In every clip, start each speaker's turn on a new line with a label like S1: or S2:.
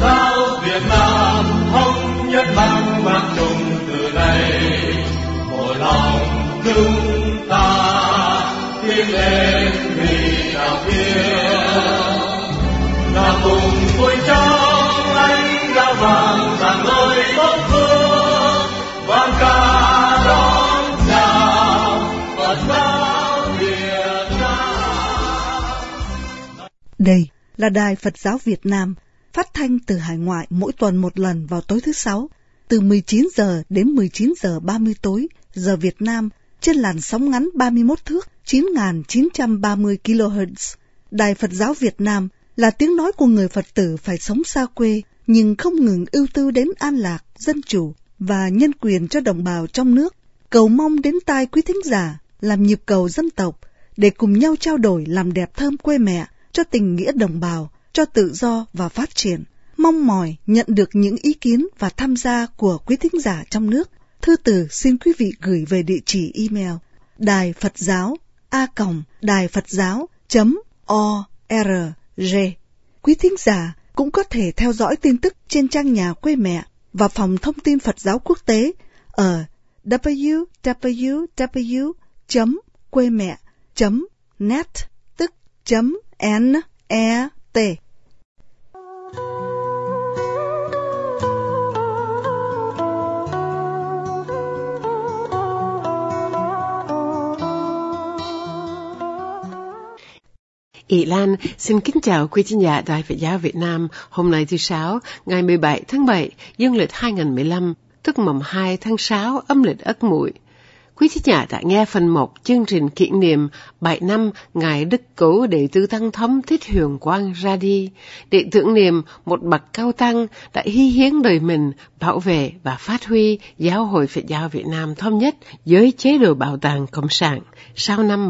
S1: giáo Việt Nam thống nhất mang mang chung từ đây, một lòng chúng ta tiến lên vì đạo thiên, là cùng vui trong ánh đã vàng rạng ngời tốt phương, vang ca đón chào Phật giáo Việt Nam.
S2: Đây là Đài Phật giáo Việt Nam, phát thanh từ hải ngoại mỗi tuần một lần vào tối thứ Sáu, từ 19 giờ đến 19 giờ 30 tối, giờ Việt Nam, trên làn sóng ngắn 31 thước 9.930 kHz. Đài Phật giáo Việt Nam là tiếng nói của người Phật tử phải sống xa quê, nhưng không ngừng ưu tư đến an lạc, dân chủ và nhân quyền cho đồng bào trong nước. Cầu mong đến tai quý thính giả làm nhịp cầu dân tộc để cùng nhau trao đổi làm đẹp thơm quê mẹ, cho tình nghĩa đồng bào, cho tự do và phát triển. Mong mỏi nhận được những ý kiến và tham gia của quý thính giả trong nước. Thư từ xin quý vị gửi về địa chỉ email đài Phật giáo a.đài-phật-giáo.org. Quý thính giả cũng có thể theo dõi tin tức trên trang nhà quê mẹ và phòng thông tin Phật giáo quốc tế ở www.quemẹ.net, tức .net.
S3: Ỷ Lan xin kính chào quý thính giả Đài Phật giáo Việt Nam. Hôm nay thứ Sáu, ngày 17 tháng 7, dương lịch 2015, tức mùng 2 tháng 6 âm lịch Ất Mùi. Quý thính giả đã nghe phần 1 chương trình kỷ niệm 7 năm Ngài Đức Cố Đệ Tử Tăng Thống Thích Huyền Quang ra đi, để tưởng niệm một bậc cao tăng đã hy hiến đời mình bảo vệ và phát huy Giáo hội Phật giáo Việt Nam thống nhất với chế độ bảo tàng cộng sản sau năm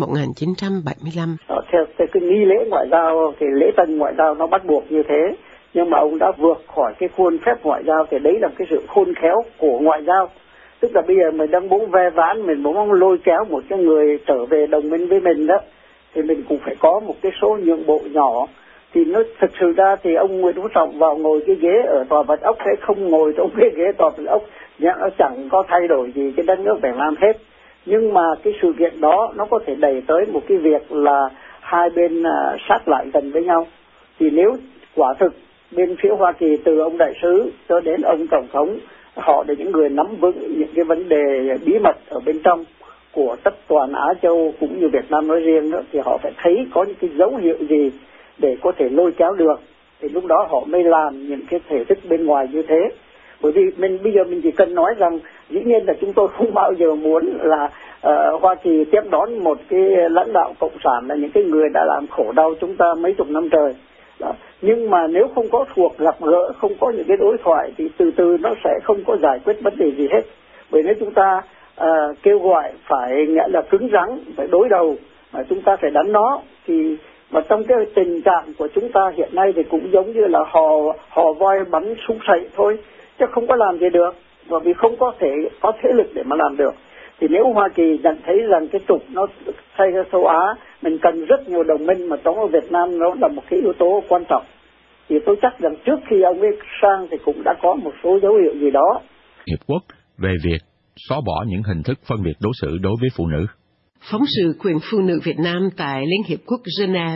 S3: 1975.
S4: Theo cái nghi lễ ngoại giao thì lễ tân ngoại giao nó bắt buộc như thế, nhưng mà ông đã vượt khỏi cái khuôn phép ngoại giao, thì đấy là cái sự khôn khéo của ngoại giao. Tức là bây giờ mình đang muốn ve vãn, mình muốn lôi kéo một cái người trở về đồng minh với mình đó, thì mình cũng phải có một cái số nhượng bộ nhỏ. Thì nó thực sự ra thì ông Nguyễn Phú Trọng vào ngồi cái ghế ở Tòa Bạch Ốc, hay không ngồi trong cái ghế Tòa Bạch Ốc, nó chẳng có thay đổi gì cái đất nước Việt Nam hết. Nhưng mà cái sự kiện đó nó có thể đẩy tới một cái việc là hai bên sát lại gần với nhau. Thì nếu quả thực bên phía Hoa Kỳ, từ ông đại sứ cho đến ông tổng thống, họ là những người nắm vững những cái vấn đề bí mật ở bên trong của tất toàn Á Châu cũng như Việt Nam nói riêng đó, thì họ phải thấy có những cái dấu hiệu gì để có thể lôi kéo được, thì lúc đó họ mới làm những cái thể thức bên ngoài như thế. Bởi vì bây giờ mình chỉ cần nói rằng dĩ nhiên là chúng tôi không bao giờ muốn là Hoa Kỳ tiếp đón một cái lãnh đạo cộng sản là những cái người đã làm khổ đau chúng ta mấy chục năm trời. Đó. Nhưng mà nếu không có cuộc gặp gỡ, không có những cái đối thoại thì từ từ nó sẽ không có giải quyết vấn đề gì hết. Bởi nếu chúng ta kêu gọi phải nghĩa là cứng rắn, phải đối đầu, mà chúng ta phải đánh nó, thì mà trong cái tình trạng của chúng ta hiện nay thì cũng giống như là hò voi bắn súng sậy thôi, chứ không có làm gì được, bởi vì không có thể có thế lực để mà làm được. Thì nếu Hoa Kỳ nhận thấy rằng cái trục nó thay ra châu Á, mình cần rất nhiều đồng minh, mà trong Việt Nam nó là một cái yếu tố quan trọng, thì tôi chắc rằng trước khi ông ấy sang thì cũng đã có một số dấu hiệu gì đó.
S5: Hiệp quốc về việc xóa bỏ những hình thức phân biệt đối xử đối với phụ nữ.
S3: Phóng sự quyền phụ nữ Việt Nam tại Liên Hiệp Quốc Geneva.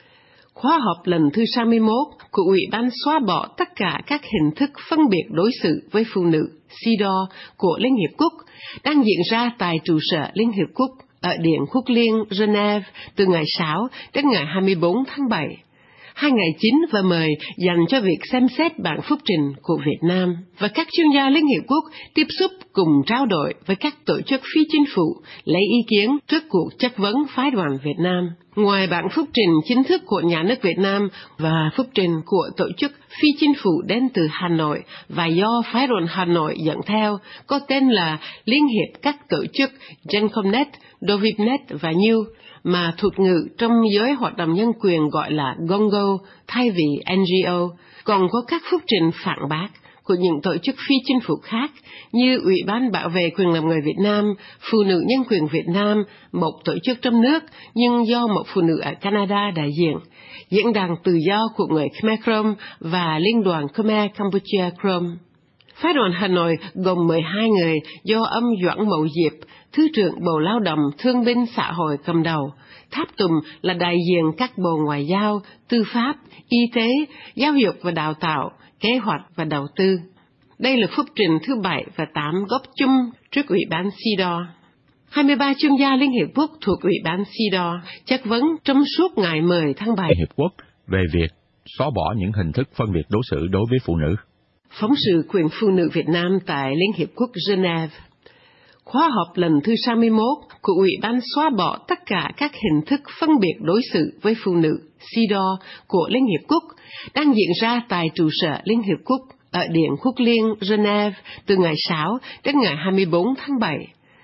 S3: Khóa họp lần thứ 61 của Ủy ban xóa bỏ tất cả các hình thức phân biệt đối xử với phụ nữ CEDAW của Liên Hiệp Quốc đang diễn ra tại trụ sở Liên Hiệp Quốc ở Điện Quốc Liên Geneva từ ngày 6 đến ngày 24 tháng 7. 2 ngày chính và mời dành cho việc xem xét bản phúc trình của Việt Nam, và các chuyên gia Liên Hiệp Quốc tiếp xúc cùng trao đổi với các tổ chức phi chính phủ lấy ý kiến trước cuộc chất vấn phái đoàn Việt Nam. Ngoài bản phúc trình chính thức của nhà nước Việt Nam và phúc trình của tổ chức phi chính phủ đến từ Hà Nội và do phái đoàn Hà Nội dẫn theo, có tên là Liên hiệp các tổ chức Gencomnet, Dovipnet và New, mà thuật ngữ trong giới hoạt động nhân quyền gọi là Gongo thay vì NGO, còn có các phúc trình phản bác, của những tổ chức phi chính phủ khác như Ủy ban Bảo vệ quyền làm người Việt Nam, Phụ nữ Nhân quyền Việt Nam, một tổ chức trong nước nhưng do một phụ nữ ở Canada đại diện, Diễn đàn Tự do của người Khmer Krom và Liên đoàn Khmer Campuchia Krom. Phái đoàn Hà Nội gồm 12 người do ông Doãn Mậu Diệp, Thứ trưởng Bộ Lao động Thương binh Xã hội cầm đầu. Tháp tùng là đại diện các bộ ngoại giao, tư pháp, y tế, giáo dục và đào tạo, kế hoạch và đầu tư. Đây là phúc trình thứ 7 và 8 góp chung trước Ủy ban CEDAW. 23 chuyên gia Liên Hiệp Quốc thuộc Ủy ban CEDAW chất vấn trong suốt ngày 10 tháng 7
S5: Liên Hiệp Quốc về việc xóa bỏ những hình thức phân biệt đối xử đối với phụ nữ.
S3: Phóng sự quyền phụ nữ Việt Nam tại Liên Hiệp Quốc Geneva. Khóa họp lần thứ 61 của Ủy ban xóa bỏ tất cả các hình thức phân biệt đối xử với phụ nữ CEDAW của Liên Hiệp Quốc đang diễn ra tại trụ sở Liên Hiệp Quốc ở Điện Quốc Liên Geneva từ ngày 6 đến ngày 24 tháng 7.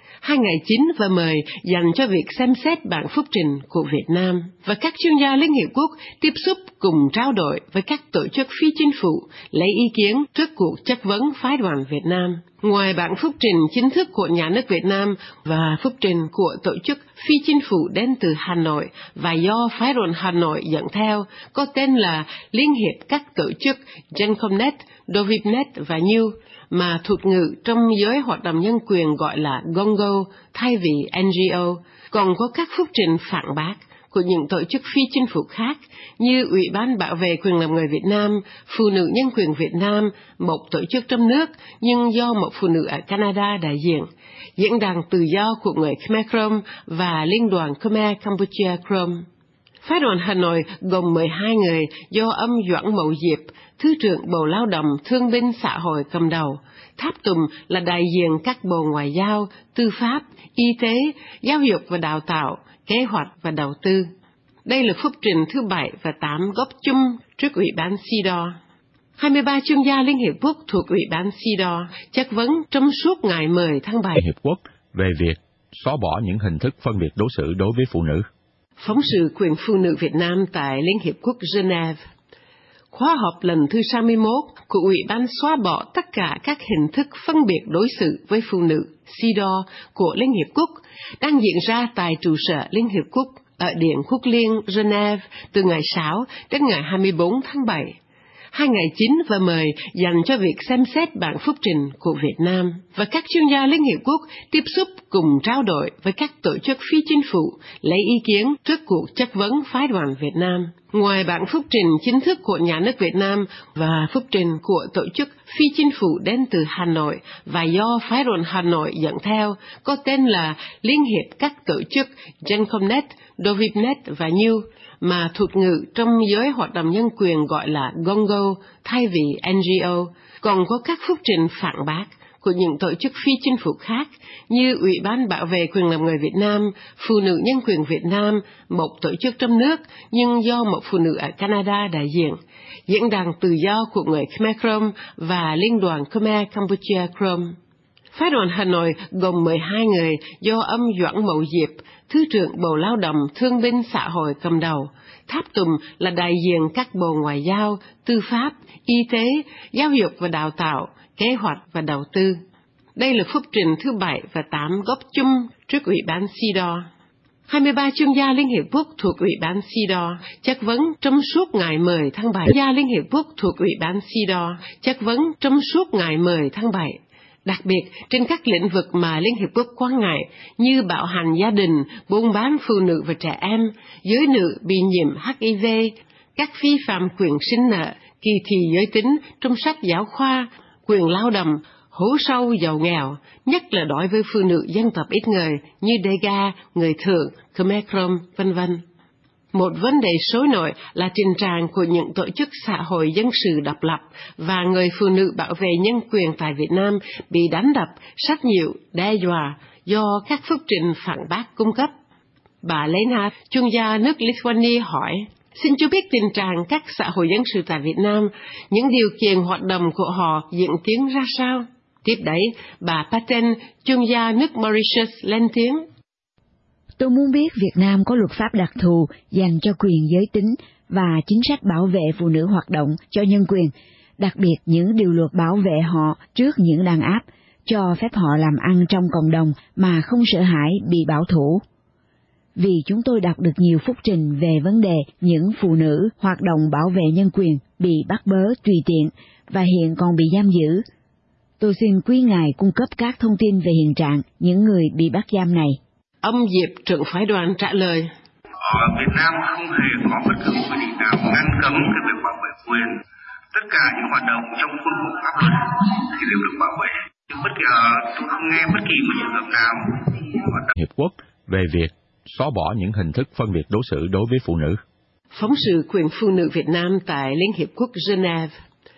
S3: 2 ngày 9 và 10 dành cho việc xem xét bản phúc trình của Việt Nam, và các chuyên gia Liên Hiệp Quốc tiếp xúc cùng trao đổi với các tổ chức phi chính phủ lấy ý kiến trước cuộc chất vấn phái đoàn Việt Nam. Ngoài bản phúc trình chính thức của nhà nước Việt Nam và phúc trình của tổ chức phi chính phủ đến từ Hà Nội và do phái đoàn Hà Nội dẫn theo, có tên là Liên hiệp các tổ chức Gencomnet, Dovipnet và New, mà thuật ngữ trong giới hoạt động nhân quyền gọi là Gongo thay vì NGO, còn có các phúc trình phản bác của những tổ chức phi chính phủ khác như Ủy ban Bảo vệ quyền làm người Việt Nam, Phụ nữ Nhân quyền Việt Nam, một tổ chức trong nước nhưng do một phụ nữ ở Canada đại diện, Diễn đàn Tự do của người Khmer Krom và Liên đoàn Khmer Campuchia Krom. Phái đoàn Hà Nội gồm 12 người do ông Doãn Mậu Diệp, Thứ trưởng Bộ Lao động Thương binh Xã hội cầm đầu. Tháp tùng là đại diện các bộ ngoại giao, tư pháp, y tế, giáo dục và đào tạo, kế hoạch và đầu tư. Đây là phúc trình thứ 7 và 8 góp chung trước Ủy ban CEDAW. 23 chuyên gia Liên Hiệp Quốc thuộc Ủy ban CEDAW chất vấn trong suốt ngày 10 tháng 7
S5: Liên Hiệp Quốc về việc xóa bỏ những hình thức phân biệt đối xử đối với phụ nữ.
S3: Phóng sự quyền phụ nữ Việt Nam tại Liên Hiệp Quốc Geneva. Khóa họp lần thứ 61 của Ủy ban xóa bỏ tất cả các hình thức phân biệt đối xử với phụ nữ CEDAW của Liên Hiệp Quốc đang diễn ra tại trụ sở Liên Hiệp Quốc ở Điện Quốc Liên Geneva từ ngày 6 đến ngày 24 tháng 7. 2 ngày 9 và 10 dành cho việc xem xét bản phúc trình của Việt Nam, và các chuyên gia Liên Hiệp Quốc tiếp xúc cùng trao đổi với các tổ chức phi chính phủ lấy ý kiến trước cuộc chất vấn phái đoàn Việt Nam. Ngoài bản phúc trình chính thức của nhà nước Việt Nam và phúc trình của tổ chức phi chính phủ đến từ Hà Nội và do phái đoàn Hà Nội dẫn theo, có tên là Liên hiệp các tổ chức Gencomnet, Dovipnet và New, mà thuật ngữ trong giới hoạt động nhân quyền gọi là Gongo thay vì NGO, còn có các phúc trình phản bác của những tổ chức phi chính phủ khác như Ủy ban Bảo vệ quyền làm người Việt Nam, Phụ nữ Nhân quyền Việt Nam, một tổ chức trong nước nhưng do một phụ nữ ở Canada đại diện, Diễn đàn Tự do của người Khmer Krom và Liên đoàn Khmer Campuchia Krom. Phái đoàn Hà Nội gồm 12 người do ông Doãn Mậu Diệp, Thứ trưởng Bộ Lao động Thương binh Xã hội cầm đầu. Tháp tùng là đại diện các bộ ngoại giao, tư pháp, y tế, giáo dục và đào tạo, kế hoạch và đầu tư. Đây là phúc trình thứ 7 và 8 góp chung trước Ủy ban CEDAW. 23 chuyên gia Liên Hiệp Quốc thuộc Ủy ban CEDAW chất vấn trong suốt ngày 10 tháng 7. Chuyên gia Liên Hiệp Quốc thuộc Ủy ban CEDAW chất vấn trong suốt ngày 10 tháng 7. Đặc biệt trên các lĩnh vực mà Liên Hiệp Quốc quan ngại như bạo hành gia đình, buôn bán phụ nữ và trẻ em, giới nữ bị nhiễm HIV, các vi phạm quyền sinh nợ, kỳ thị giới tính trong sách giáo khoa, quyền lao động, hố sâu giàu nghèo, nhất là đối với phụ nữ dân tộc ít người như Dega, người Thượng, Khmer Krom, v.v. Một vấn đề sôi nổi là tình trạng của những tổ chức xã hội dân sự độc lập và người phụ nữ bảo vệ nhân quyền tại Việt Nam bị đánh đập, sách nhiễu, đe dọa do các phúc trình phản bác cung cấp. Bà Lena, chuyên gia nước Lithuania hỏi, xin cho biết tình trạng các xã hội dân sự tại Việt Nam, những điều kiện hoạt động của họ diễn tiến ra sao? Tiếp đấy, bà Paten, chuyên gia nước Mauritius lên tiếng.
S6: Tôi muốn biết Việt Nam có luật pháp đặc thù dành cho quyền giới tính và chính sách bảo vệ phụ nữ hoạt động cho nhân quyền, đặc biệt những điều luật bảo vệ họ trước những đàn áp, cho phép họ làm ăn trong cộng đồng mà không sợ hãi bị bảo thủ. Vì chúng tôi đọc được nhiều phúc trình về vấn đề những phụ nữ hoạt động bảo vệ nhân quyền bị bắt bớ tùy tiện và hiện còn bị giam giữ. Tôi xin quý ngài cung cấp các thông tin về hiện trạng những người bị bắt giam này.
S3: Ông Diệp, trưởng phái đoàn trả lời.
S7: Ở Việt Nam không hề có bất cứ quy định nào ngăn cấm cái việc bảo vệ quyền. Tất cả những hoạt động trong khuôn khổ pháp luật thì đều được bảo vệ. Tôi không nghe bất kỳ một trường hợp nào.
S5: Hiệp quốc về việc xóa bỏ những hình thức phân biệt đối xử đối với phụ nữ.
S3: Phóng sự quyền phụ nữ Việt Nam tại Liên Hiệp Quốc Geneva.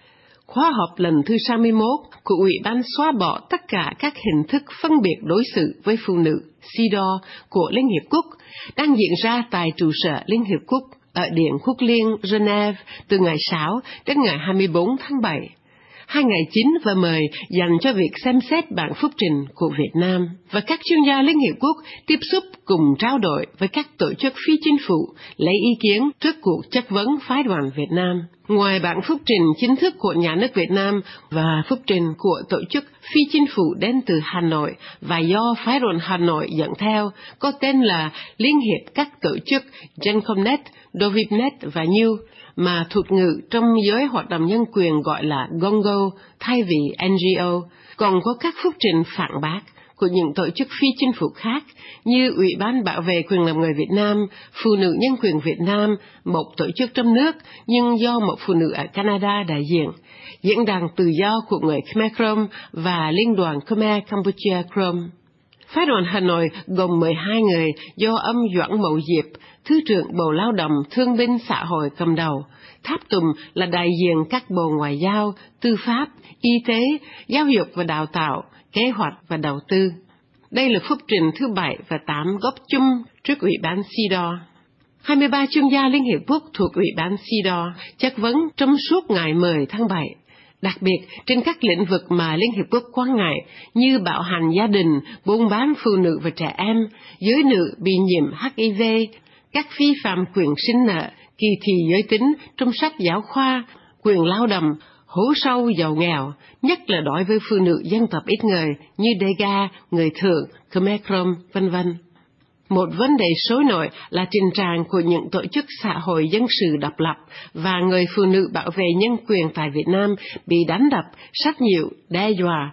S3: Khóa họp lần thứ 61 của Ủy ban xóa bỏ tất cả các hình thức phân biệt đối xử với phụ nữ CEDAW của Liên Hiệp Quốc đang diễn ra tại trụ sở Liên Hiệp Quốc ở Điện Quốc Liên Geneva từ ngày 6 đến ngày 24 tháng 7. 2 ngày 9 và 10 dành cho việc xem xét bản phúc trình của Việt Nam, và các chuyên gia Liên Hiệp Quốc tiếp xúc cùng trao đổi với các tổ chức phi chính phủ lấy ý kiến trước cuộc chất vấn phái đoàn Việt Nam. Ngoài bản phúc trình chính thức của nhà nước Việt Nam và phúc trình của tổ chức phi chính phủ đến từ Hà Nội và do phái đoàn Hà Nội dẫn theo, có tên là Liên hiệp các tổ chức Gencomnet, Dovipnet và New, mà thuật ngữ trong giới hoạt động nhân quyền gọi là GONGO thay vì NGO, còn có các phúc trình phản bác của những tổ chức phi chính phủ khác như Ủy ban Bảo vệ quyền làm người Việt Nam, Phụ nữ Nhân quyền Việt Nam, một tổ chức trong nước nhưng do một phụ nữ ở Canada đại diện, Diễn đàn Tự do của người Khmer Krom và Liên đoàn Khmer Campuchia Krom. Phái đoàn Hà Nội gồm 12 người do ông Doãn Mậu Diệp, Thứ trưởng Bộ Lao động Thương binh Xã hội cầm đầu. Tháp Tùng là đại diện các bộ ngoại giao, tư pháp, y tế, giáo dục và đào tạo, kế hoạch và đầu tư. Đây là phúc trình thứ 7 và 8 góp chung trước Ủy ban CEDAW. 23 chuyên gia Liên Hiệp Quốc thuộc Ủy ban CEDAW chất vấn trong suốt ngày 10 tháng 7. Đặc biệt trên các lĩnh vực mà Liên Hiệp Quốc quan ngại như bạo hành gia đình, buôn bán phụ nữ và trẻ em, giới nữ bị nhiễm HIV, các vi phạm quyền sinh nợ, kỳ thị giới tính trong sách giáo khoa, quyền lao động, hố sâu giàu nghèo, nhất là đối với phụ nữ dân tộc ít người như Dega, người Thượng, Khmer Krom, v.v. Một vấn đề sôi nổi là tình trạng của những tổ chức xã hội dân sự độc lập và người phụ nữ bảo vệ nhân quyền tại Việt Nam bị đánh đập, sách nhiễu, đe dọa.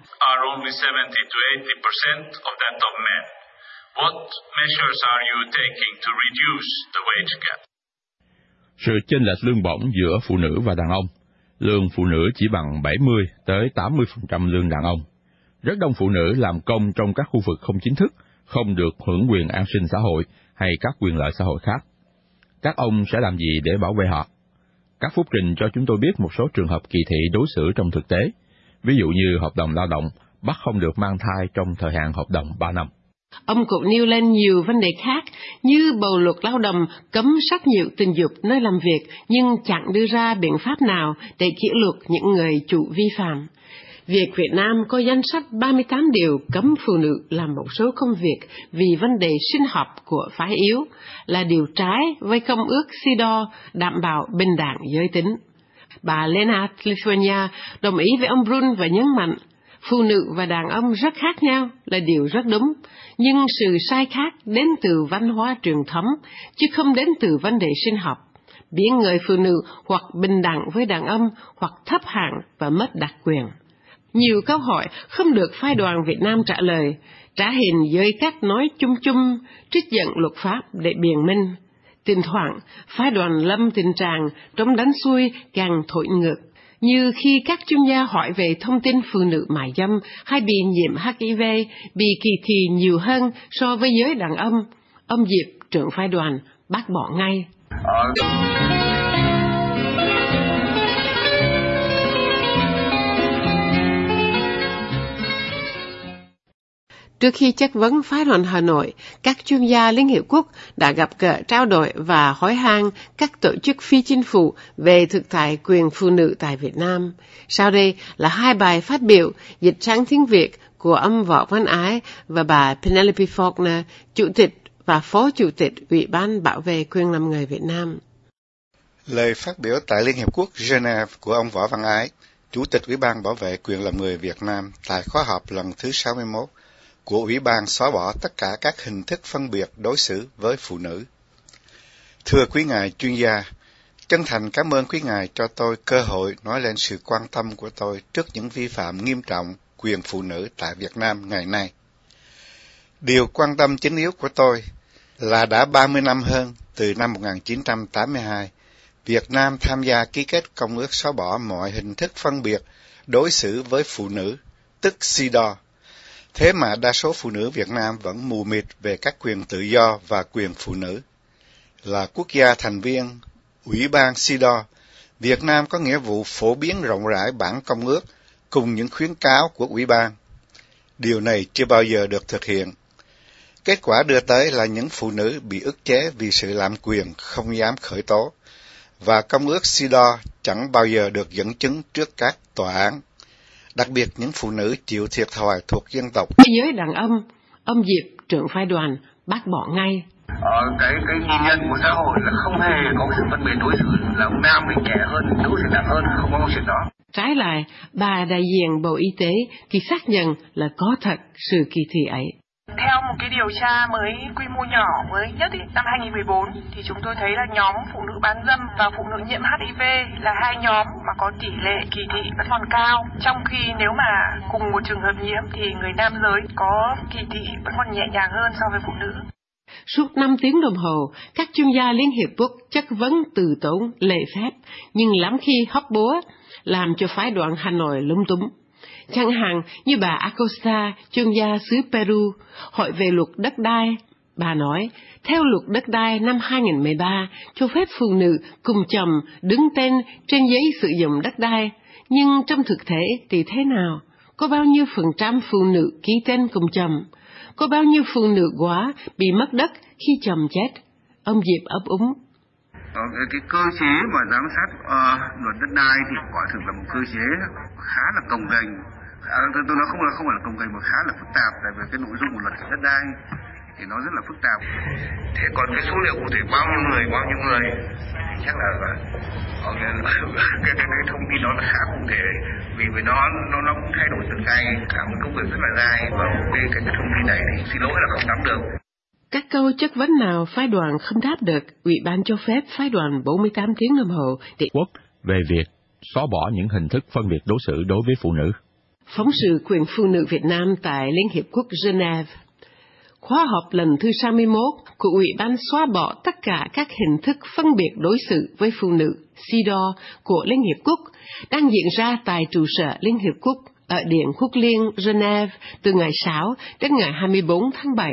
S5: Sự chênh lệch lương bổng giữa phụ nữ và đàn ông. Lương phụ nữ chỉ bằng 70 tới 80% lương đàn ông. Rất đông phụ nữ làm công trong các khu vực không chính thức, không được hưởng quyền an sinh xã hội hay các quyền lợi xã hội khác. Các ông sẽ làm gì để bảo vệ họ? Các phúc trình cho chúng tôi biết một số trường hợp kỳ thị đối xử trong thực tế, ví dụ như hợp đồng lao động bắt không được mang thai trong thời hạn hợp đồng 3 năm.
S3: Ông cũng nêu lên nhiều vấn đề khác như bộ luật lao động cấm sách nhiễu tình dục nơi làm việc nhưng chẳng đưa ra biện pháp nào để kỷ luật những người chủ vi phạm. Việc Việt Nam có danh sách 38 điều cấm phụ nữ làm một số công việc vì vấn đề sinh học của phái yếu là điều trái với Công ước CEDAW đảm bảo bình đẳng giới tính. Bà Lena Lithuania đồng ý với ông Brun và nhấn mạnh, phụ nữ và đàn ông rất khác nhau là điều rất đúng, nhưng sự sai khác đến từ văn hóa truyền thống, chứ không đến từ vấn đề sinh học, biến người phụ nữ hoặc bình đẳng với đàn ông hoặc thấp hạng và mất đặc quyền. Nhiều câu hỏi không được phái đoàn Việt Nam trả lời, trả hình với cách nói chung chung, trích dẫn luật pháp để biện minh. Thỉnh thoảng, phái đoàn lâm tình trạng trống đánh xuôi càng thổi ngược, như khi các chuyên gia hỏi về thông tin phụ nữ mại dâm hay bị nhiễm HIV, bị kỳ thị nhiều hơn so với giới đàn ông Diệp, trưởng phái đoàn, bác bỏ ngay. Trước khi chất vấn phái đoàn Hà Nội, các chuyên gia Liên Hiệp Quốc đã gặp gỡ trao đổi và hỏi han các tổ chức phi chính phủ về thực tại quyền phụ nữ tại Việt Nam. Sau đây là 2 bài phát biểu dịch sang tiếng Việt của ông Võ Văn Ái và bà Penelope Faulkner, Chủ tịch và Phó Chủ tịch Ủy ban Bảo vệ quyền làm người Việt Nam.
S8: Lời phát biểu tại Liên Hiệp Quốc Geneva của ông Võ Văn Ái Chủ tịch Ủy ban Bảo vệ quyền làm người Việt Nam tại khóa họp lần thứ 61 của Ủy ban xóa bỏ tất cả các hình thức phân biệt đối xử với phụ nữ. Thưa quý ngài chuyên gia, chân thành cảm ơn quý ngài cho tôi cơ hội nói lên sự quan tâm của tôi trước những vi phạm nghiêm trọng quyền phụ nữ tại Việt Nam ngày nay. Điều quan tâm chính yếu của tôi là đã 30 năm hơn, từ năm 1982, Việt Nam tham gia ký kết Công ước xóa bỏ mọi hình thức phân biệt đối xử với phụ nữ, tức CEDAW. Thế mà đa số phụ nữ Việt Nam vẫn mù mịt về các quyền tự do và quyền phụ nữ. Là quốc gia thành viên Ủy ban CEDAW, Việt Nam có nghĩa vụ phổ biến rộng rãi bản công ước cùng những khuyến cáo của Ủy ban. Điều này chưa bao giờ được thực hiện. Kết quả đưa tới là những phụ nữ bị ức chế vì sự lạm quyền không dám khởi tố, và Công ước CEDAW chẳng bao giờ được dẫn chứng trước các tòa án. Đặc biệt những phụ nữ chịu thiệt thòi thuộc dân tộc.
S3: Giới đàn ông Diệp, trưởng phái đoàn, bác bỏ ngay.
S7: Cái nhìn nhận của xã hội là không hề có sự phân biệt đối xử, là ông nam mình nhẹ hơn, nữ thì nặng hơn, không có chuyện đó.
S3: Trái lại, bà đại diện Bộ Y tế thì xác nhận là có thật sự kỳ thị ấy.
S9: Theo một cái điều tra mới quy mô nhỏ mới nhất năm 2014 thì chúng tôi thấy là nhóm phụ nữ bán dâm và phụ nữ nhiễm HIV là hai nhóm mà có tỷ lệ kỳ thị vẫn còn cao. Trong khi nếu mà cùng một trường hợp nhiễm thì người nam giới có kỳ thị vẫn còn nhẹ nhàng hơn so với phụ nữ.
S3: Suốt 5 tiếng đồng hồ, các chuyên gia Liên Hiệp Quốc chất vấn từ tốn, lễ phép, nhưng lắm khi hóc búa, làm cho phái đoàn Hà Nội lúng túng. Chẳng hạn như bà Acosta, chuyên gia xứ Peru, hỏi về luật đất đai. Bà nói, theo luật đất đai năm 2013, cho phép phụ nữ cùng chồng đứng tên trên giấy sử dụng đất đai. Nhưng trong thực tế thì thế nào? Có bao nhiêu % phụ nữ ký tên cùng chồng? Có bao nhiêu phụ nữ quá bị mất đất khi chồng chết? Ông Diệp ấp úng.
S7: Cái cơ chế mà giám sát luật đất đai thì quả thực là một cơ chế khá là cồng kềnh. Tôi nói không phải là cồng kềnh mà khá là phức tạp, tại vì cái nội dung của luật đất đai thì nó rất là phức tạp. Thế còn cái số liệu cụ thể bao nhiêu người thì chắc là cái thông tin đó là khá cụ thể, vì nó cũng thay đổi từng ngày, cả một công việc rất là dài, và cái thông tin này thì xin lỗi là không nắm được.
S3: Các câu chất vấn nào phái đoàn không đáp được, Ủy ban cho phép phái đoàn 48 tiếng đồng hồ để
S5: quốc về việc xóa bỏ những hình thức phân biệt đối xử đối với phụ nữ.
S3: Phóng sự quyền phụ nữ Việt Nam tại Liên Hiệp Quốc Geneva. Khóa họp lần thứ 61 của Ủy ban xóa bỏ tất cả các hình thức phân biệt đối xử với phụ nữ CEDAW của Liên Hiệp Quốc đang diễn ra tại trụ sở Liên Hiệp Quốc ở Điện Quốc Liên Geneva từ ngày 6 đến ngày 24 tháng 7.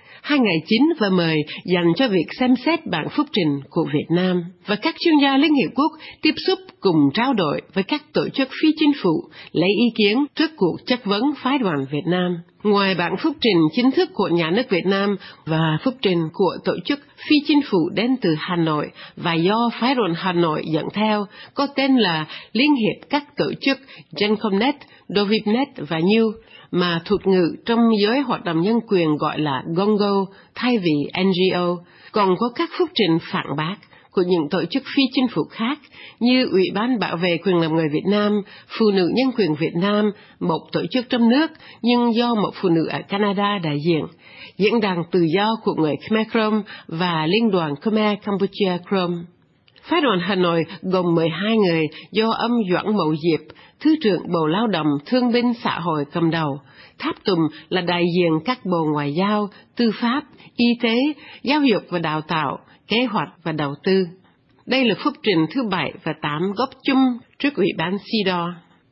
S3: 2 ngày chính và mời dành cho việc xem xét bản phúc trình của Việt Nam, và các chuyên gia Liên Hiệp Quốc tiếp xúc cùng trao đổi với các tổ chức phi chính phủ lấy ý kiến trước cuộc chất vấn phái đoàn Việt Nam. Ngoài bản phúc trình chính thức của nhà nước Việt Nam và phúc trình của tổ chức phi chính phủ đến từ Hà Nội và do phái đoàn Hà Nội dẫn theo, có tên là Liên hiệp các tổ chức Gencomnet, Dovipnet và New, mà thuật ngữ trong giới hoạt động nhân quyền gọi là Gongo thay vì NGO, còn có các phúc trình phản bác của những tổ chức phi chính phủ khác như Ủy ban Bảo vệ quyền làm người Việt Nam, Phụ nữ Nhân quyền Việt Nam, một tổ chức trong nước nhưng do một phụ nữ ở Canada đại diện, Diễn đàn Tự do của người Khmer Krom và Liên đoàn Khmer Campuchia Krom. Phái đoàn Hà Nội gồm 12 người do ông Doãn Mậu Diệp, Thứ trưởng Bộ Lao động Thương binh Xã hội cầm đầu. Tháp Tùng là đại diện các bộ ngoại giao, tư pháp, y tế, giáo dục và đào tạo, kế hoạch và đầu tư. Đây là phúc trình thứ 7 và 8 góp chung trước Ủy ban CEDAW.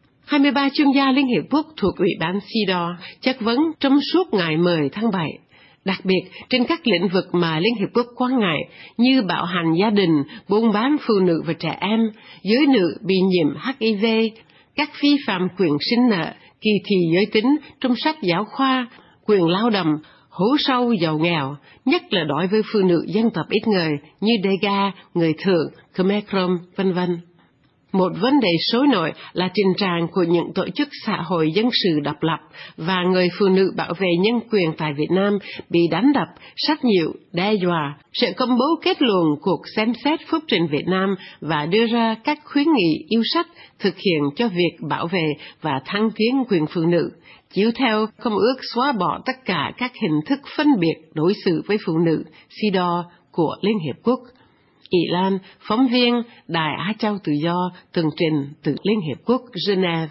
S3: 23 chuyên gia Liên Hiệp Quốc thuộc Ủy ban CEDAW chất vấn trong suốt ngày 10 tháng 7. Đặc biệt trên các lĩnh vực mà Liên Hiệp Quốc quan ngại như bạo hành gia đình, buôn bán phụ nữ và trẻ em, giới nữ bị nhiễm HIV, các vi phạm quyền sinh nợ, kỳ thị giới tính trong sách giáo khoa, quyền lao động, hố sâu giàu nghèo, nhất là đối với phụ nữ dân tộc ít người như Dega, người Thượng, Khmer Krom, v.v. một vấn đề sôi nổi là tình trạng của những tổ chức xã hội dân sự độc lập và người phụ nữ bảo vệ nhân quyền tại Việt Nam bị đánh đập, sách nhiễu, đe dọa, sẽ công bố kết luận cuộc xem xét phúc trình Việt Nam và đưa ra các khuyến nghị yêu sách thực hiện cho việc bảo vệ và thăng tiến quyền phụ nữ, chiếu theo Công ước xóa bỏ tất cả các hình thức phân biệt đối xử với phụ nữ CEDAW của Liên Hiệp Quốc. Ý Lan, phóng viên Đài Á Châu Tự Do, tường trình từ Liên Hiệp Quốc, Geneva.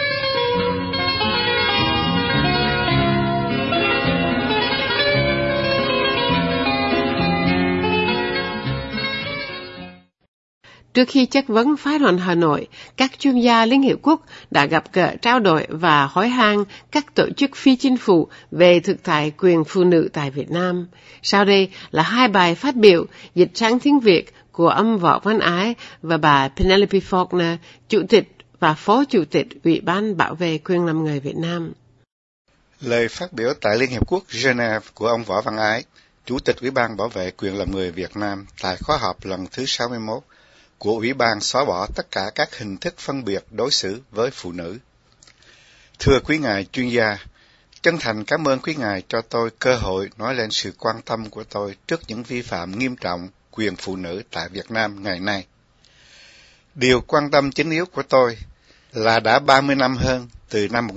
S3: Trước khi chất vấn phái đoàn Hà Nội, các chuyên gia Liên Hiệp Quốc đã gặp gỡ trao đổi và hỏi han các tổ chức phi chính phủ về thực tại quyền phụ nữ tại Việt Nam. Sau đây là hai bài phát biểu dịch sang tiếng Việt của ông Võ Văn Ái và bà Penelope Faulkner, Chủ tịch và Phó Chủ tịch Ủy ban Bảo vệ quyền làm người Việt Nam.
S8: Lời phát biểu tại Liên Hiệp Quốc Geneva của ông Võ Văn Ái, Chủ tịch Ủy ban Bảo vệ quyền làm người Việt Nam tại khóa họp lần thứ 61 của Ủy ban xóa bỏ tất cả các hình thức phân biệt đối xử với phụ nữ. Thưa quý ngài chuyên gia, chân thành cảm ơn quý ngài cho tôi cơ hội nói lên sự quan tâm của tôi trước những vi phạm nghiêm trọng quyền phụ nữ tại Việt Nam ngày nay. Điều quan tâm chính yếu của tôi là đã 30 năm hơn, từ năm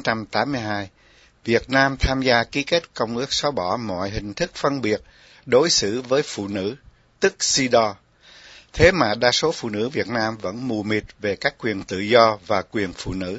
S8: 1982, Việt Nam tham gia ký kết Công ước xóa bỏ mọi hình thức phân biệt đối xử với phụ nữ, tức CEDAW. Thế mà đa số phụ nữ Việt Nam vẫn mù mịt về các quyền tự do và quyền phụ nữ.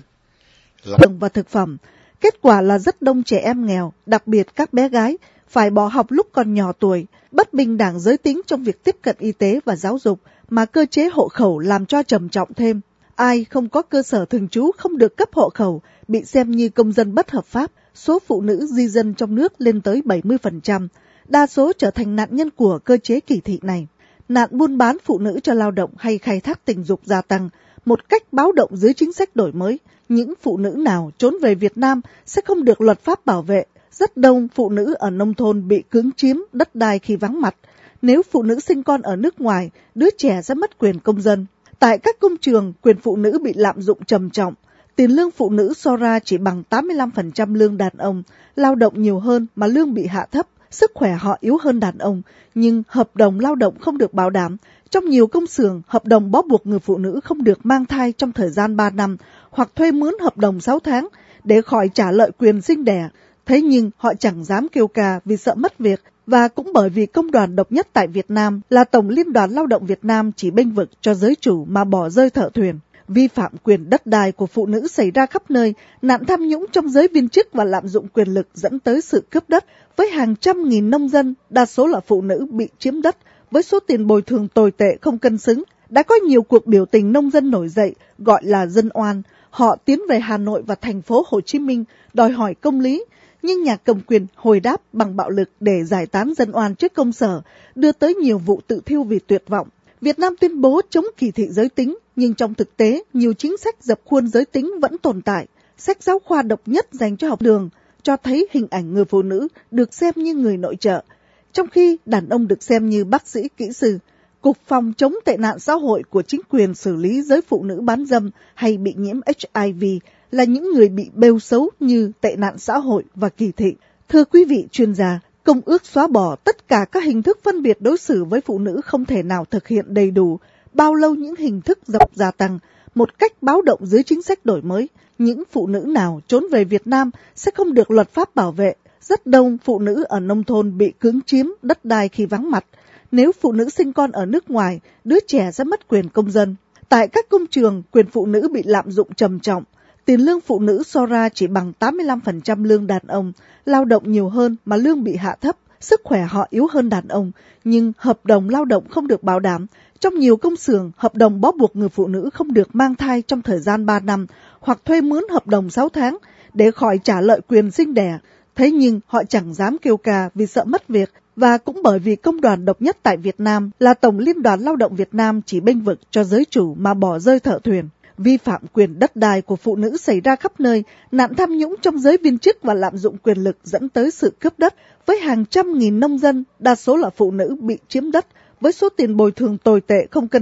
S2: Đồng và thực phẩm, kết quả là rất đông trẻ em nghèo, đặc biệt các bé gái, phải bỏ học lúc còn nhỏ tuổi, bất bình đẳng giới tính trong việc tiếp cận y tế và giáo dục, mà cơ chế hộ khẩu làm cho trầm trọng thêm. Ai không có cơ sở thường trú không được cấp hộ khẩu, bị xem như công dân bất hợp pháp, số phụ nữ di dân trong nước lên tới 70%, đa số trở thành nạn nhân của cơ chế kỳ thị này. Nạn buôn bán phụ nữ cho lao động hay khai thác tình dục gia tăng, một cách báo động dưới chính sách đổi mới. Những phụ nữ nào trốn về Việt Nam sẽ không được luật pháp bảo vệ. Rất đông phụ nữ ở nông thôn bị cưỡng chiếm đất đai khi vắng mặt. Nếu phụ nữ sinh con ở nước ngoài, đứa trẻ sẽ mất quyền công dân. Tại các công trường, quyền phụ nữ bị lạm dụng trầm trọng. Tiền lương phụ nữ so ra chỉ bằng 85% lương đàn ông, lao động nhiều hơn mà lương bị hạ thấp. Sức khỏe họ yếu hơn đàn ông, nhưng hợp đồng lao động không được bảo đảm. Trong nhiều công xưởng, hợp đồng bó buộc người phụ nữ không được mang thai trong thời gian 3 năm, hoặc thuê mướn hợp đồng 6 tháng để khỏi trả lợi quyền sinh đẻ. Thế nhưng họ chẳng dám kêu ca vì sợ mất việc, và cũng bởi vì công đoàn độc nhất tại Việt Nam là Tổng Liên đoàn Lao động Việt Nam chỉ bênh vực cho giới chủ mà bỏ rơi thợ thuyền. Vi phạm quyền đất đai của phụ nữ xảy ra khắp nơi, nạn tham nhũng trong giới viên chức và lạm dụng quyền lực dẫn tới sự cướp đất, với hàng trăm nghìn nông dân, đa số là phụ nữ bị chiếm đất, với số tiền bồi thường tồi tệ không cân xứng. Đã có nhiều cuộc biểu tình nông dân nổi dậy, gọi là dân oan. Họ tiến về Hà Nội và thành phố Hồ Chí Minh đòi hỏi công lý, nhưng nhà cầm quyền hồi đáp bằng bạo lực để giải tán dân oan trước công sở, đưa tới nhiều vụ tự thiêu vì tuyệt vọng. Việt Nam tuyên bố chống kỳ thị giới tính, nhưng trong thực tế, nhiều chính sách dập khuôn giới tính vẫn tồn tại. Sách giáo khoa độc nhất dành cho học đường cho thấy hình ảnh người phụ nữ được xem như người nội trợ, trong khi đàn ông được xem như bác sĩ, kỹ sư. Cục phòng chống tệ nạn xã hội của chính quyền xử lý giới phụ nữ bán dâm hay bị nhiễm HIV là những người bị bêu xấu như tệ nạn xã hội và kỳ thị. Thưa quý vị chuyên gia, Công ước xóa bỏ tất cả các hình thức phân biệt đối xử với phụ nữ không thể nào thực hiện đầy đủ, bao lâu những hình thức dập gia tăng, một cách báo động dưới chính sách đổi mới. Những phụ nữ nào trốn về Việt Nam sẽ không được luật pháp bảo vệ. Rất đông phụ nữ ở nông thôn bị cưỡng chiếm đất đai khi vắng mặt. Nếu phụ nữ sinh con ở nước ngoài, đứa trẻ sẽ mất quyền công dân. Tại các công trường, quyền phụ nữ bị lạm dụng trầm trọng. Tiền lương phụ nữ so ra chỉ bằng 85% lương đàn ông, lao động nhiều hơn mà lương bị hạ thấp. Sức khỏe họ yếu hơn đàn ông, nhưng hợp đồng lao động không được bảo đảm. Trong nhiều công xưởng, hợp đồng bó buộc người phụ nữ không được mang thai trong thời gian 3 năm, hoặc thuê mướn hợp đồng 6 tháng để khỏi trả lợi quyền sinh đẻ. Thế nhưng họ chẳng dám kêu ca vì sợ mất việc, và cũng bởi vì công đoàn độc nhất tại Việt Nam là Tổng Liên đoàn Lao động Việt Nam chỉ bênh vực cho giới chủ mà bỏ rơi thợ thuyền. Vi phạm quyền đất đai của phụ nữ xảy ra khắp nơi, nạn tham nhũng trong giới viên chức và lạm dụng quyền lực dẫn tới sự cướp đất, với hàng trăm nghìn nông dân, đa số là phụ nữ bị chiếm đất, với số tiền bồi thường tồi tệ không cân xứng.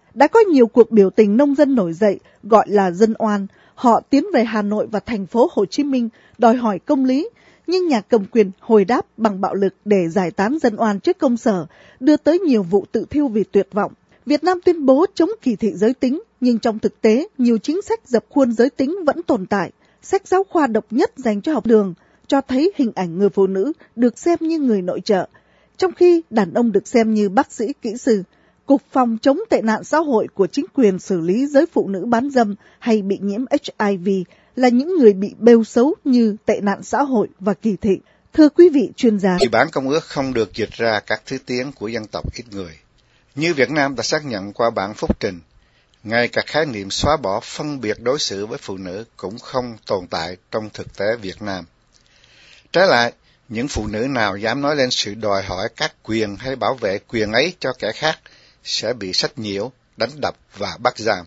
S2: Đã có nhiều cuộc biểu tình nông dân nổi dậy gọi là dân oan. Họ tiến về Hà Nội và thành phố Hồ Chí Minh đòi hỏi công lý, nhưng nhà cầm quyền hồi đáp bằng bạo lực để giải tán dân oan trước công sở, đưa tới nhiều vụ tự thiêu vì tuyệt vọng. Việt Nam tuyên bố chống kỳ thị giới tính, nhưng trong thực tế, nhiều chính sách dập khuôn giới tính vẫn tồn tại. Sách giáo khoa độc nhất dành cho học đường cho thấy hình ảnh người phụ nữ được xem như người nội trợ, trong khi đàn ông được xem như bác sĩ, kỹ sư. Cục phòng chống tệ nạn xã hội của chính quyền xử lý giới phụ nữ bán dâm hay bị nhiễm HIV là những người bị bêu xấu như tệ nạn xã hội và kỳ thị. Thưa quý vị chuyên gia,
S8: Vì bản công ước không được dịch ra các thứ tiếng của dân tộc ít người. Như Việt Nam đã xác nhận qua bản phúc trình, ngay cả khái niệm xóa bỏ phân biệt đối xử với phụ nữ cũng không tồn tại trong thực tế Việt Nam. Trái lại, những phụ nữ nào dám nói lên sự đòi hỏi các quyền hay bảo vệ quyền ấy cho kẻ khác sẽ bị sách nhiễu, đánh đập và bắt giam.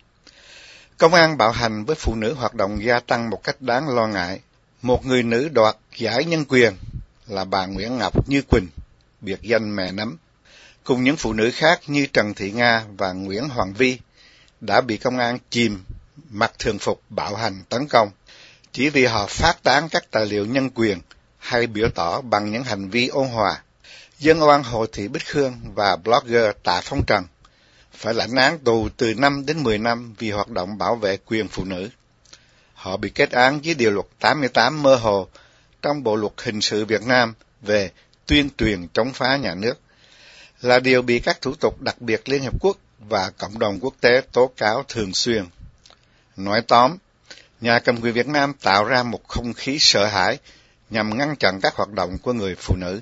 S8: Công an bạo hành với phụ nữ hoạt động gia tăng một cách đáng lo ngại. Một người nữ đoạt giải nhân quyền là bà Nguyễn Ngọc Như Quỳnh, biệt danh Mẹ Nấm, cùng những phụ nữ khác như Trần Thị Nga và Nguyễn Hoàng Vi đã bị công an chìm mặc thường phục bạo hành tấn công chỉ vì họ phát tán các tài liệu nhân quyền hay biểu tỏ bằng những hành vi ôn hòa. Dân oan Hồ Thị Bích Khương và blogger Tạ Phong Trần phải lãnh án tù từ 5 đến 10 năm vì hoạt động bảo vệ quyền phụ nữ. Họ bị kết án dưới Điều luật 88 mơ hồ trong Bộ luật Hình sự Việt Nam về tuyên truyền chống phá nhà nước, là điều bị các thủ tục đặc biệt Liên Hiệp Quốc và cộng đồng quốc tế tố cáo thường xuyên. Nói tóm, nhà cầm quyền Việt Nam tạo ra một không khí sợ hãi nhằm ngăn chặn các hoạt động của người phụ nữ.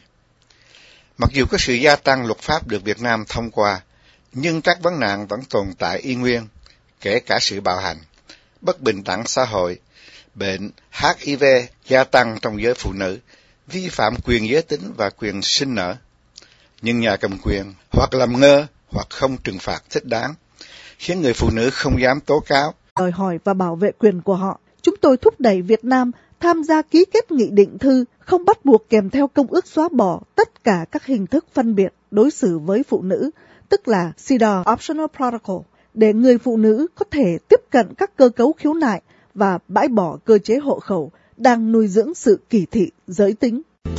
S8: Mặc dù có sự gia tăng luật pháp được Việt Nam thông qua, nhưng các vấn nạn vẫn tồn tại y nguyên, kể cả sự bạo hành, bất bình đẳng xã hội, bệnh HIV gia tăng trong giới phụ nữ, vi phạm quyền giới tính và quyền sinh nở. Nhưng nhà cầm quyền hoặc làm ngơ hoặc không trừng phạt thích đáng, khiến người phụ nữ không dám tố cáo.
S2: Đòi hỏi và bảo vệ quyền của họ, chúng tôi thúc đẩy Việt Nam tham gia ký kết nghị định thư không bắt buộc kèm theo công ước xóa bỏ tất cả các hình thức phân biệt đối xử với phụ nữ, tức là CEDAW Optional Protocol, để người phụ nữ có thể tiếp cận các cơ cấu khiếu nại và bãi bỏ cơ chế hộ khẩu đang nuôi dưỡng sự kỳ thị giới tính.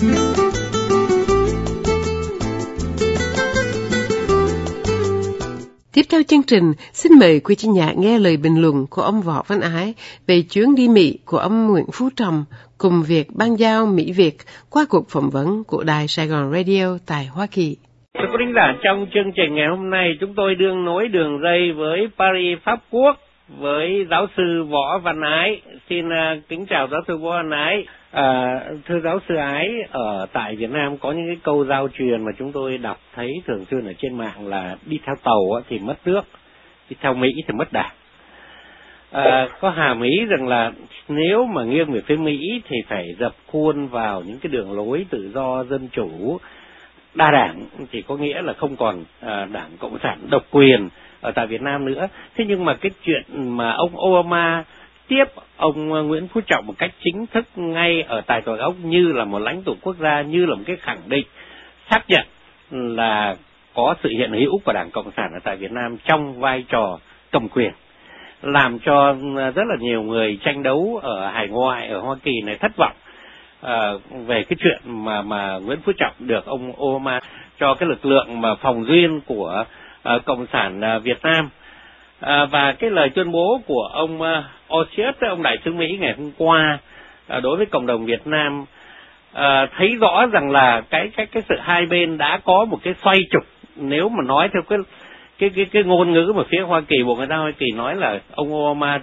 S3: Tiếp theo chương trình, xin mời quý thính giả nghe lời bình luận của ông Võ Văn Ái về chuyến đi Mỹ của ông Nguyễn Phú Trọng cùng việc ban giao Mỹ Việt qua cuộc phỏng vấn của Đài Sài Gòn Radio tại Hoa Kỳ.
S10: Thưa quý thính giả, trong chương trình ngày hôm nay chúng tôi đương nối đường dây với Paris, Pháp Quốc với giáo sư Võ Văn Ái. Xin kính chào giáo sư Võ Văn Ái. Thưa giáo sư Ái, ở tại Việt Nam có những cái câu giao truyền mà chúng tôi đọc thấy thường xuyên ở trên mạng là đi theo tàu thì mất nước, đi theo Mỹ thì mất đảng. Có hàm ý rằng là nếu mà nghiêng về phía Mỹ thì phải dập khuôn vào những cái đường lối tự do, dân chủ, đa đảng, thì có nghĩa là không còn đảng Cộng sản độc quyền ở tại Việt Nam nữa. Thế nhưng mà cái chuyện mà ông Obama tiếp ông Nguyễn Phú Trọng một cách chính thức ngay ở tại Tòa Ốc như là một lãnh tụ quốc gia, như là một cái khẳng định xác nhận là có sự hiện hữu của Đảng Cộng sản ở tại Việt Nam trong vai trò cầm quyền, làm cho rất là nhiều người tranh đấu ở hải ngoại, ở Hoa Kỳ này thất vọng về cái chuyện mà Nguyễn Phú Trọng được ông Obama cho cái lực lượng mà phòng duyên của Cộng sản Việt Nam. Và cái lời tuyên bố của ông Osius, ông đại sứ Mỹ ngày hôm qua đối với cộng đồng Việt Nam thấy rõ rằng là cái sự hai bên đã có một cái xoay trục. Nếu mà nói theo cái ngôn ngữ mà phía Hoa Kỳ, Bộ Ngoại giao Hoa Kỳ nói là ông Obama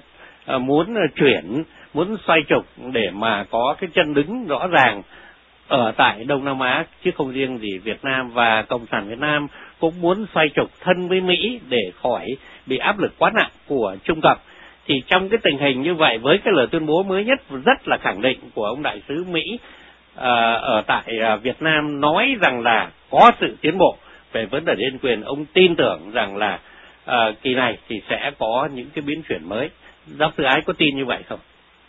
S10: muốn xoay trục để mà có cái chân đứng rõ ràng ở tại Đông Nam Á, chứ không riêng gì Việt Nam. Và Cộng sản Việt Nam cũng muốn xoay trục thân với Mỹ để khỏi bị áp lực quá nặng của Trung Cộng. Thì trong cái tình hình như vậy, với cái lời tuyên bố mới nhất rất là khẳng định của ông đại sứ Mỹ ở tại Việt Nam nói rằng là có sự tiến bộ về vấn đề nhân quyền, ông tin tưởng rằng là kỳ này thì sẽ có những cái biến chuyển mới. Giáo sư Ái có tin như vậy không?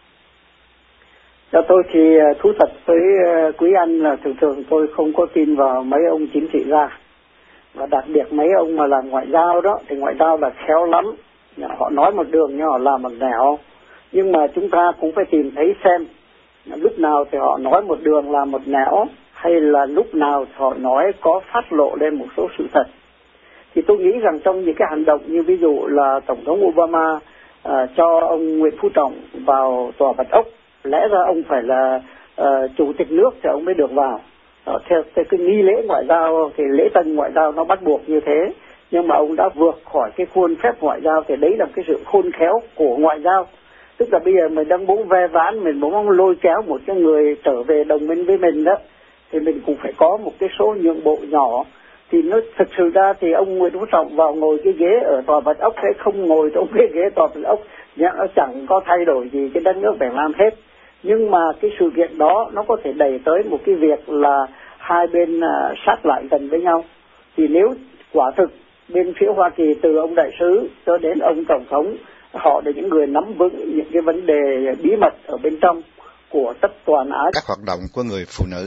S4: Theo tôi thì thú thật với quý anh là thường tôi không có tin vào mấy ông chính trị gia. Và đặc biệt mấy ông mà làm ngoại giao đó, thì ngoại giao là khéo lắm. Họ nói một đường nhưng họ làm một nẻo. Nhưng mà chúng ta cũng phải tìm thấy xem lúc nào thì họ nói một đường làm một nẻo, hay là lúc nào họ nói có phát lộ lên một số sự thật. Thì tôi nghĩ rằng trong những cái hành động như ví dụ là Tổng thống Obama cho ông Nguyễn Phú Trọng vào Tòa Bạch Ốc, lẽ ra ông phải là chủ tịch nước thì ông mới được vào. Theo cái nghi lễ ngoại giao thì lễ tân ngoại giao nó bắt buộc như thế, nhưng mà ông đã vượt khỏi cái khuôn phép ngoại giao, thì đấy là cái sự khôn khéo của ngoại giao. Tức là bây giờ mình đang muốn ve vãn, mình muốn lôi kéo một cái người trở về đồng minh với mình đó, thì mình cũng phải có một cái số nhượng bộ nhỏ. Thì nó thực sự ra thì ông Nguyễn Phú Trọng vào ngồi cái ghế ở Tòa Bạch Ốc hay không ngồi trong cái ghế Tòa Bạch Ốc, nó chẳng có thay đổi gì cái đất nước Việt Nam hết. Nhưng mà cái sự kiện đó nó có thể đẩy tới một cái việc là hai bên sát lại gần với nhau. Thì nếu quả thực bên phía Hoa Kỳ từ ông đại sứ cho đến ông tổng thống, họ là những người nắm vững những cái vấn đề bí mật ở bên trong của tất toàn Á.
S8: Các hoạt động của người phụ nữ.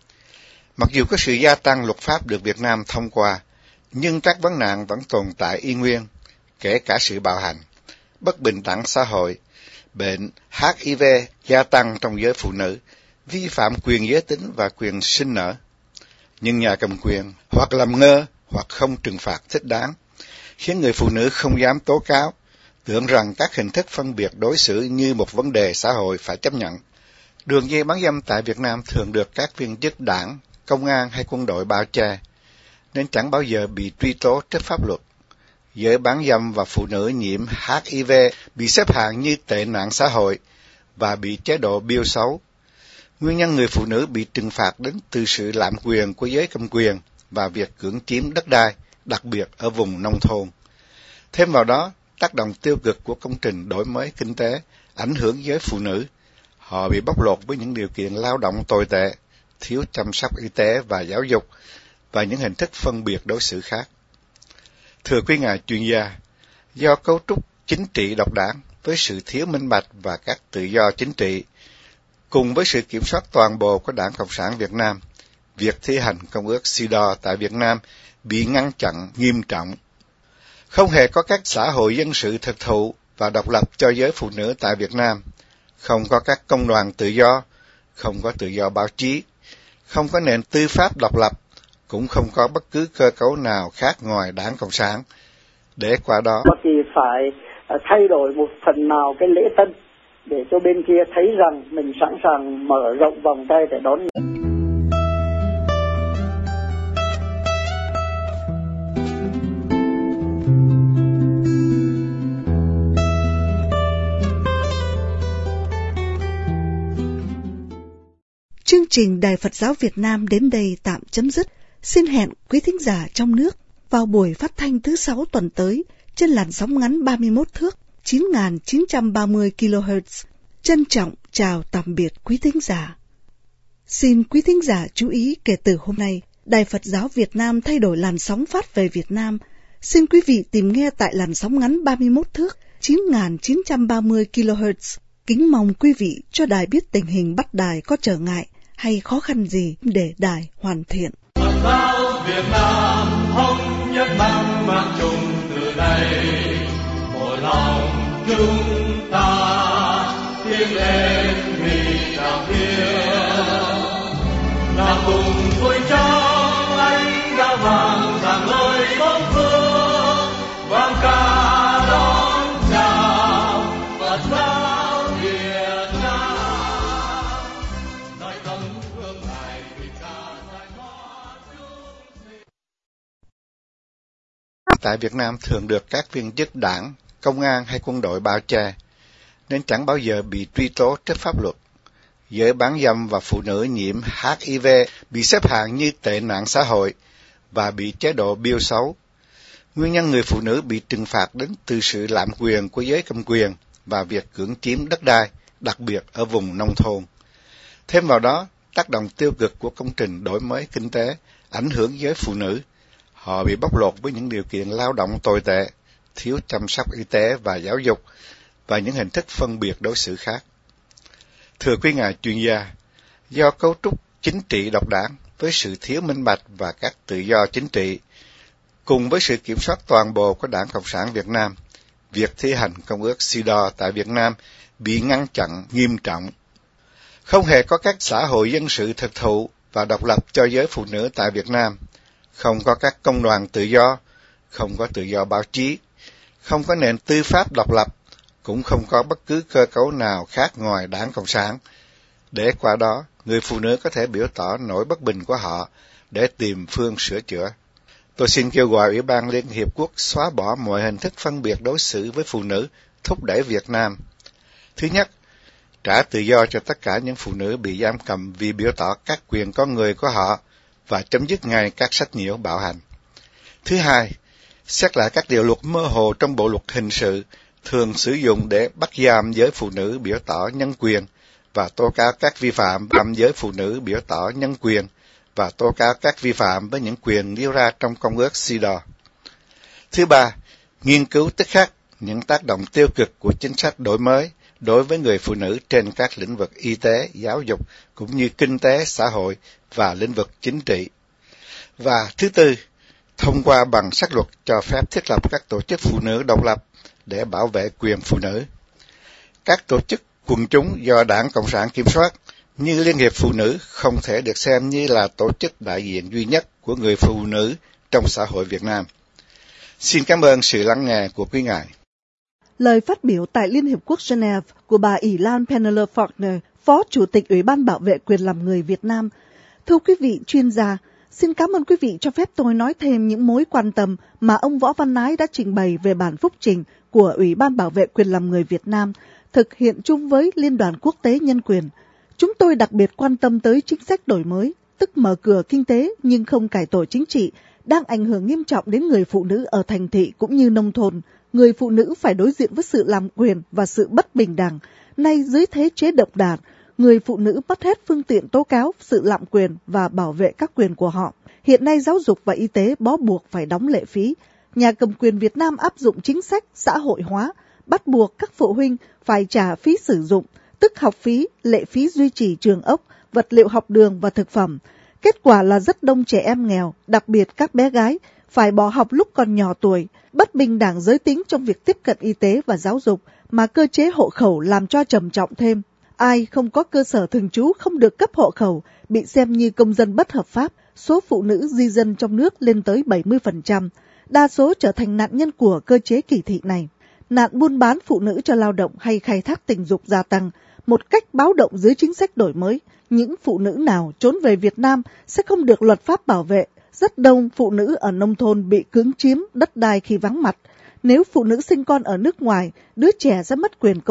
S8: Mặc dù có sự gia tăng luật pháp được Việt Nam thông qua, nhưng các vấn nạn vẫn tồn tại y nguyên, kể cả sự bạo hành, bất bình đẳng xã hội, bệnh HIV gia tăng trong giới phụ nữ, vi phạm quyền giới tính và quyền sinh nở. Nhưng nhà cầm quyền hoặc làm ngơ hoặc không trừng phạt thích đáng, khiến người phụ nữ không dám tố cáo, tưởng rằng các hình thức phân biệt đối xử như một vấn đề xã hội phải chấp nhận. Đường dây bán dâm tại Việt Nam thường được các viên chức đảng, công an hay quân đội bao che, nên chẳng bao giờ bị truy tố trước pháp luật. Giới bán dâm và phụ nữ nhiễm HIV bị xếp hạng như tệ nạn xã hội và bị chế độ biêu xấu. Nguyên nhân người phụ nữ bị trừng phạt đến từ sự lạm quyền của giới cầm quyền và việc cưỡng chiếm đất đai, đặc biệt ở vùng nông thôn. Thêm vào đó, tác động tiêu cực của công trình đổi mới kinh tế ảnh hưởng giới phụ nữ. Họ bị bóc lột với những điều kiện lao động tồi tệ, thiếu chăm sóc y tế và giáo dục, và những hình thức phân biệt đối xử khác. Thưa quý ngài chuyên gia, do cấu trúc chính trị độc đảng với sự thiếu minh bạch và các tự do chính trị, cùng với sự kiểm soát toàn bộ của Đảng Cộng sản Việt Nam, việc thi hành Công ước CEDAW tại Việt Nam bị ngăn chặn nghiêm trọng. Không hề có các xã hội dân sự thực thụ và độc lập cho giới phụ nữ tại Việt Nam, không có các công đoàn tự do, không có tự do báo chí, không có nền tư pháp độc lập, cũng không có bất cứ cơ cấu nào khác ngoài Đảng Cộng sản. Để qua đó,
S4: Hoa Kỳ phải thay đổi một phần nào cái lễ tân để cho bên kia thấy rằng mình sẵn sàng mở rộng vòng tay để đón nhận.
S2: Chương trình Đài Phật giáo Việt Nam đến đây tạm chấm dứt. Xin hẹn quý thính giả trong nước vào buổi phát thanh thứ 6 tuần tới trên làn sóng ngắn 31 thước 9.930 kHz. Trân trọng chào tạm biệt quý thính giả. Xin quý thính giả chú ý, kể từ hôm nay, Đài Phật giáo Việt Nam thay đổi làn sóng phát về Việt Nam. Xin quý vị tìm nghe tại làn sóng ngắn 31 thước 9.930 kHz. Kính mong quý vị cho đài biết tình hình bắt đài có trở ngại hay khó khăn gì để đài hoàn thiện.
S1: Phật giáo Việt Nam thống nhất mang mang chung từ đây, một lòng chúng ta tiến lên vì đạo hiếu, là cùng vui trong ánh đã vàng rạng ngời bốn phương, vang ca đón chào Phật giáo Việt Nam, nơi tấm gương Ngài vì cả giải thoát chúng sinh.
S8: tại Việt Nam thường được các viên chức đảng, công an hay quân đội bao che, nên chẳng bao giờ bị truy tố trước pháp luật. Giới bán dâm và phụ nữ nhiễm HIV bị xếp hạng như tệ nạn xã hội và bị chế độ biêu xấu. Nguyên nhân người phụ nữ bị trừng phạt đến từ sự lạm quyền của giới cầm quyền và việc cưỡng chiếm đất đai, đặc biệt ở vùng nông thôn. Thêm vào đó, tác động tiêu cực của công trình đổi mới kinh tế ảnh hưởng giới phụ nữ. Họ bị bóc lột với những điều kiện lao động tồi tệ, thiếu chăm sóc y tế và giáo dục, và những hình thức phân biệt đối xử khác. Thưa quý ngài chuyên gia, do cấu trúc chính trị độc đảng với sự thiếu minh bạch và các tự do chính trị, Cùng với sự kiểm soát toàn bộ của Đảng Cộng sản Việt Nam, việc thi hành Công ước CEDAW tại Việt Nam bị ngăn chặn nghiêm trọng. Không hề có các xã hội dân sự thực thụ và độc lập cho giới phụ nữ tại Việt Nam, không có các công đoàn tự do, không có tự do báo chí, không có nền tư pháp độc lập, cũng không có bất cứ cơ cấu nào khác ngoài Đảng Cộng sản, để qua đó người phụ nữ có thể biểu tỏ nỗi bất bình của họ để tìm phương sửa chữa. Tôi xin kêu gọi Ủy ban Liên Hiệp Quốc xóa bỏ mọi hình thức phân biệt đối xử với phụ nữ, thúc đẩy Việt Nam. Thứ nhất, trả tự do cho tất cả những phụ nữ bị giam cầm vì biểu tỏ các quyền con người của họ và chấm dứt ngay các sách nhiễu bạo hành. Thứ hai, xét lại các điều luật mơ hồ trong bộ luật hình sự thường sử dụng để bắt giam giới phụ nữ biểu tỏ nhân quyền và tố cáo các vi phạm với giới phụ nữ biểu tỏ nhân quyền và tố cáo các vi phạm với những quyền nêu ra trong Công ước CEDAW. Thứ ba, nghiên cứu tức khắc những tác động tiêu cực của chính sách đổi mới đối với người phụ nữ trên các lĩnh vực y tế, giáo dục, cũng như kinh tế, xã hội và lĩnh vực chính trị. Và thứ tư, thông qua bằng sắc luật cho phép thiết lập các tổ chức phụ nữ độc lập để bảo vệ quyền phụ nữ. Các tổ chức quần chúng do Đảng Cộng sản kiểm soát như Liên hiệp Phụ nữ không thể được xem như là tổ chức đại diện duy nhất của người phụ nữ trong xã hội Việt Nam. Xin cảm ơn sự lắng nghe của quý ngài.
S2: Lời phát biểu tại Liên Hiệp Quốc Geneva của bà ỷ Lan Penelope Faulkner, Phó Chủ tịch Ủy ban Bảo vệ quyền làm người Việt Nam. Thưa quý vị chuyên gia, xin cảm ơn quý vị cho phép tôi nói thêm những mối quan tâm mà ông Võ Văn Ái đã trình bày về bản phúc trình của Ủy ban Bảo vệ quyền làm người Việt Nam, thực hiện chung với Liên đoàn Quốc tế Nhân quyền. Chúng tôi đặc biệt quan tâm tới chính sách đổi mới, tức mở cửa kinh tế nhưng không cải tổ chính trị, đang ảnh hưởng nghiêm trọng đến người phụ nữ ở thành thị cũng như nông thôn. Người phụ nữ phải đối diện với sự làm quyền và sự bất bình đẳng. Nay dưới thế chế độc đạt, người phụ nữ mất hết phương tiện tố cáo sự lạm quyền và bảo vệ các quyền của họ. Hiện nay giáo dục và y tế bó buộc phải đóng lệ phí. Nhà cầm quyền Việt Nam áp dụng chính sách xã hội hóa, bắt buộc các phụ huynh phải trả phí sử dụng, tức học phí, lệ phí duy trì trường ốc, vật liệu học đường và thực phẩm. Kết quả là rất đông trẻ em nghèo, đặc biệt các bé gái, phải bỏ học lúc còn nhỏ tuổi, bất bình đẳng giới tính trong việc tiếp cận y tế và giáo dục, mà cơ chế hộ khẩu làm cho trầm trọng thêm. Ai không có cơ sở thường trú không được cấp hộ khẩu, bị xem như công dân bất hợp pháp, số phụ nữ di dân trong nước lên tới 70%. Đa số trở thành nạn nhân của cơ chế kỳ thị này. Nạn buôn bán phụ nữ cho lao động hay khai thác tình dục gia tăng, một cách báo động dưới chính sách đổi mới. Những phụ nữ nào trốn về Việt Nam sẽ không được luật pháp bảo vệ. Rất đông phụ nữ ở nông thôn bị cưỡng chiếm đất đai khi vắng mặt. Nếu phụ nữ sinh con ở nước ngoài, đứa trẻ sẽ mất quyền